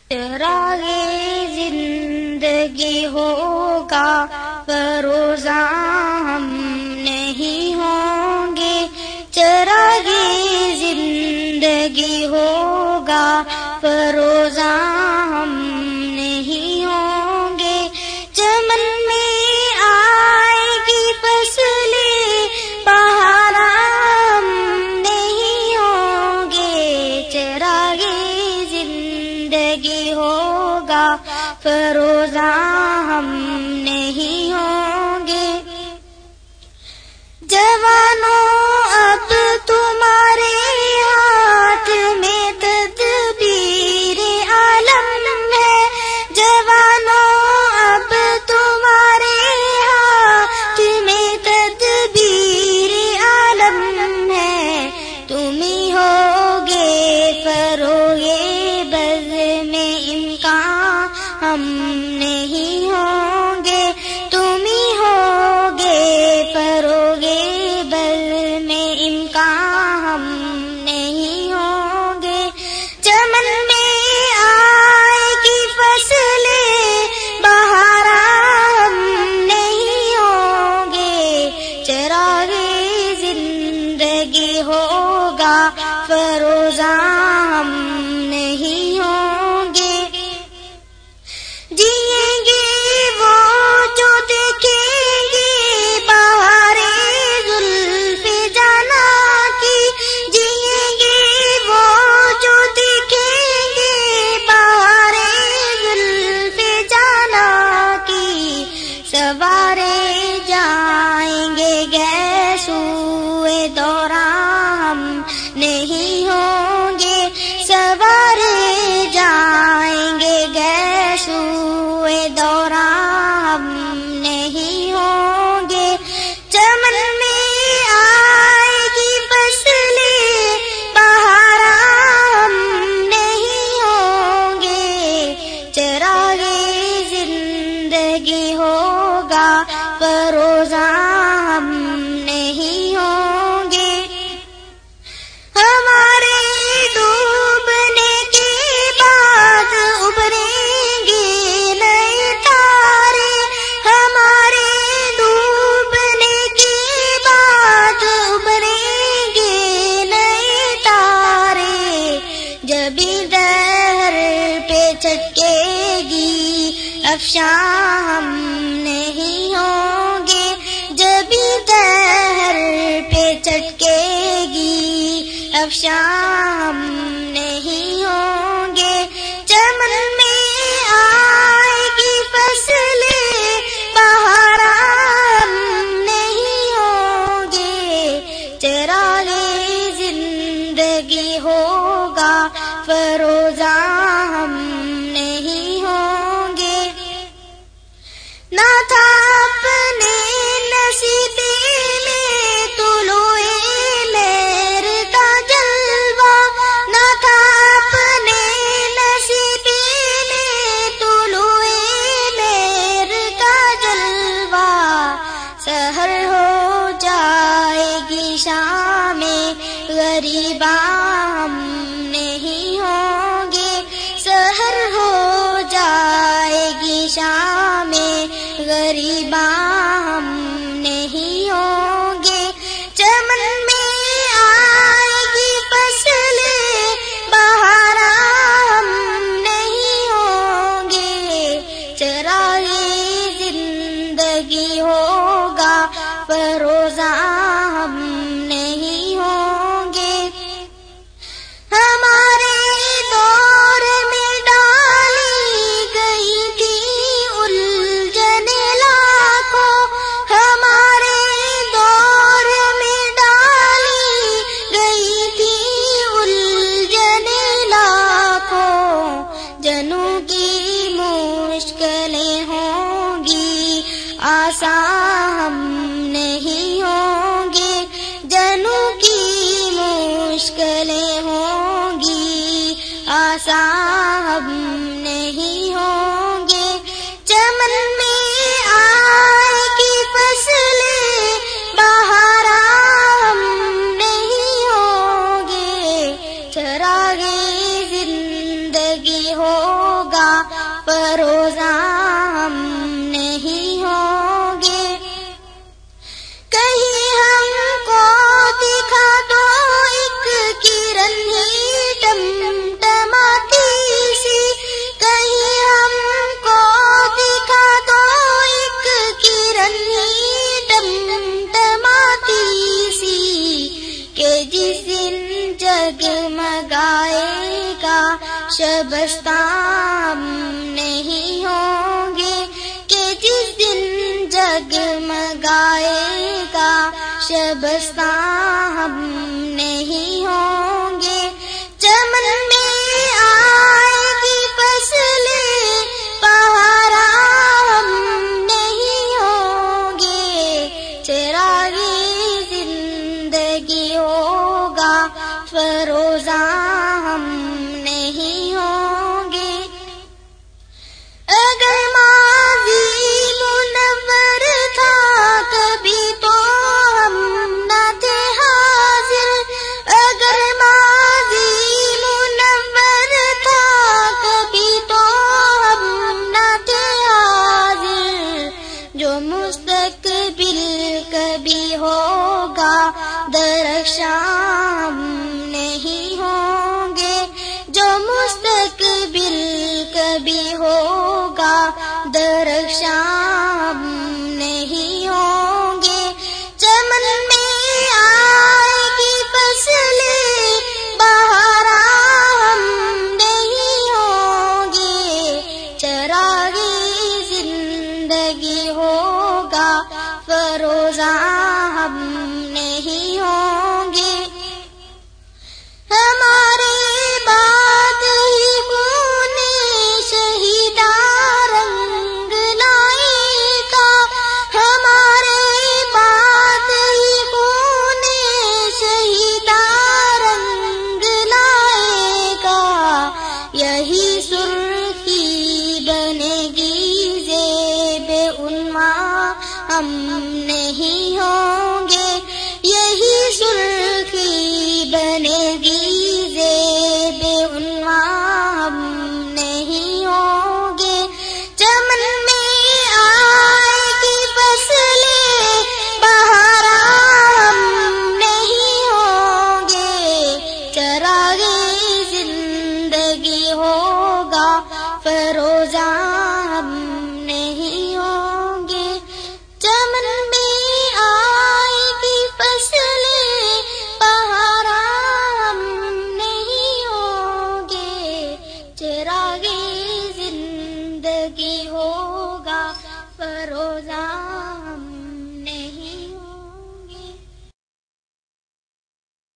چراغ زندگی ہوگا فروزاں ہم نہیں ہوں گے، چراغ زندگی ہوگا فروزاں ہم نہیں ہوں گے، چمن میں آئے گی فصلیں بہار ہم نہیں ہوں گے، چراغ زندگی ہوگا فروزاں ہم نہیں ہوں گے۔ جوانوں اب تمہارے ہاتھ میں تدبیر عالم ہے، جوانوں اب تمہارے ہاتھ میں تدبیر عالم ہے، تم ہی ہوگے فروغ بز میں امکان ہم نہیں ہوں گے، تم ہی ہوگے فروغ بز میں امکان ہم نہیں ہوں گے، چمن میں آئے گی فصلیں بہار ہم نہیں ہوں گے، چراغ زندگی ہوگا فروزاں ہم نہیں ہوں گے، جئیں گے وہ جو دیکھیں گے بہارِ زلف جانا کی، جئیں گے وہ جو دیکھیں گے بہارِ زلف جانا کی، سوارے جائیں گے گیسوئے دوراں ہم نہیں ہوں گے، سوارے جائیں گے گیسوئے دوراں ہم نہیں ہوں گے، چمن میں آئے گی فصلیں بہار ہم نہیں ہوں گے، چراغ زندگی ہوگا فروزاں ہم نہیں ہوں گے، ہمارے ڈوبنے کے بعد ابھریں گے نئے تارے، ہمارے ڈوبنے کے بعد ابھریں گے نئے تارے، جبھی دہر پہ چٹکے گی افشاں ہم نہیں ہوں گے، جبھی دہر پہ چٹکے گی افشاں ہم نہیں ہوں گے، چمن میں آئے گی فصلیں بہار ہم نہیں ہوں گے، چراغ زندگی ہوگا فروزاں ہم نہیں ہوں گے، نہ تھا اپنے نصیب میں طلوع مہر کا جلوہ، نہ تھا اپنے نصیب میں طلوع مہر کا جلوہ، سحر ہو جائے گی شام غریباں ہم نہیں ہوں گے، سحر ہو جائے گی شام غریباں ہم نہیں ہوں گے، چمن میں آئے گی فصلیں بہار ہم نہیں ہوں گے، چراغ زندگی ہوگا فروزاں ہم نہیں ہوں گے، ہمارے دور میں ڈالی گئی تھی الجھن لاکھوں، ہمارے دور میں ڈالی گئی تھی الجھن لاکھوں، جنوں کی مشکلیں ہوں گی آسان ہم نہیں ہوں گے، جنوں کی مشکلیں ہوں گی آسان ہم نہیں ہوں گے، چمن میں آئے گی فصلیں بہار ہم نہیں ہوں گے، چراغ زندگی ہوگا جگمگائے گا شبستان نہیں ہوں گے کہ جس دن جگمگائے گا شبستان نہیں ہوں گے چمن میں آئے گی فصلیں بہارا ہم نہیں ہوں گے چراغی زندگی ہوگا فروزہ ہم نہیں ہوں گے اگر ماضی منور تھا کبھی تو ہم نہ تھے حاضر اگر ماضی منور تھا کبھی تو ہم نہ تھے حاضر جو مستقبل کبھی ہوگا درخشاں نہیں ہوں گے جو مستقبل کبھی ہوگا درخشاں نہیں ہوں گے چمن میں آئے گی فصلیں بہارا ہم نہیں ہوں گے چراغی زندگی ہوگا فروزہ ہم نہیں ہوں گے ہمارے بعد ہی خون شہیدہ رنگ لائے گا ہمارے بعد ہی خون شہیدہ رنگ لائے گا یہی سرخی بنے گی زیب عنواں ہم نہیں ہوں گے یہی سرخی بنے گی زیب عنواں ہم نہیں ہوں گے چمن میں آئے گی فصلیں بہارا ہم نہیں ہوں گے چراغی زندگی ہوگا فروزہ ہم نہیں ہوں گے چمن میں آئے گی فصلیں بہارا ہم نہیں ہوں گے چراغی زندگی ہوگا فروزہ